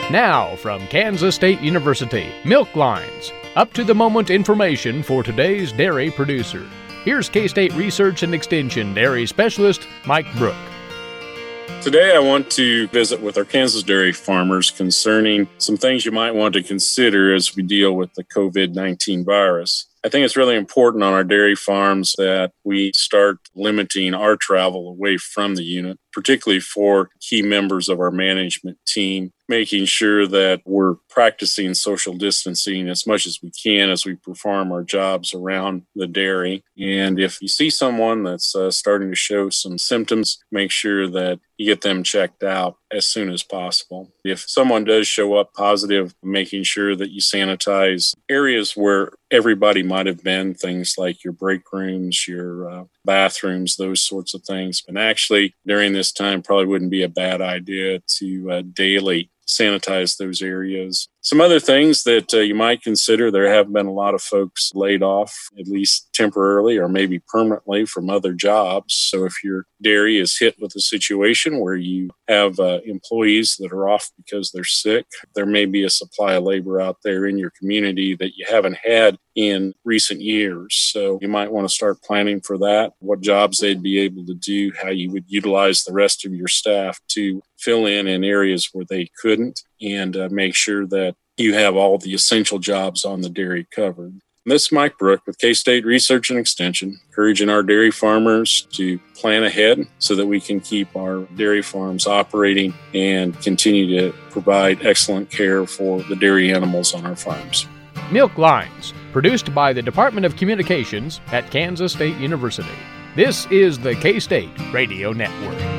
Now, from Kansas State University, Milk Lines, up-to-the-moment information for today's dairy producer. Here's K-State Research and Extension Dairy Specialist Mike Brook. Today I want to visit with our Kansas dairy farmers concerning some things you might want to consider as we deal with the COVID-19 virus. I think it's really important on our dairy farms that we start limiting our travel away from the unit, particularly for key members of our management team, making sure that we're practicing social distancing as much as we can as we perform our jobs around the dairy. And if you see someone that's starting to show some symptoms, make sure that you get them checked out as soon as possible. If someone does show up positive, making sure that you sanitize areas where everybody might have been, things like your break rooms, your bathrooms, those sorts of things. And actually, during this time, probably wouldn't be a bad idea to daily sanitize those areas. Some other things that you might consider, there have been a lot of folks laid off, at least temporarily or maybe permanently from other jobs. So if your dairy is hit with a situation where you have employees that are off because they're sick, there may be a supply of labor out there in your community that you haven't had in recent years. So you might want to start planning for that, what jobs they'd be able to do, how you would utilize the rest of your staff to fill in areas where they couldn't, and make sure that you have all the essential jobs on the dairy covered. This is Mike Brook with K-State Research and Extension, encouraging our dairy farmers to plan ahead so that we can keep our dairy farms operating and continue to provide excellent care for the dairy animals on our farms. Milk Lines, produced by the Department of Communications at Kansas State University. This is the K-State Radio Network.